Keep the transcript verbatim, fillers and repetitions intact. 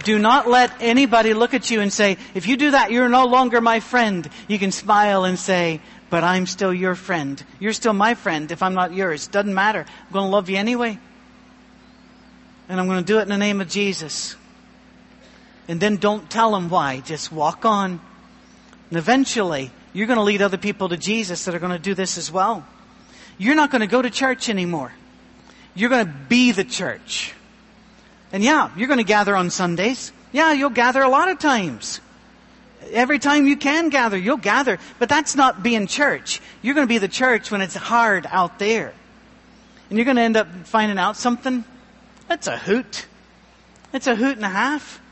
Do not let anybody look at you and say, if you do that, you're no longer my friend. You can smile and say, but I'm still your friend. You're still my friend if I'm not yours. Doesn't matter. I'm going to love you anyway. And I'm going to do it in the name of Jesus. And then don't tell them why. Just walk on. And eventually, you're going to lead other people to Jesus that are going to do this as well. You're not going to go to church anymore. You're going to be the church. And yeah, you're going to gather on Sundays. Yeah, you'll gather a lot of times. Every time you can gather, you'll gather. But that's not being church. You're going to be the church when it's hard out there. And you're going to end up finding out something. That's a hoot. It's a hoot and a half.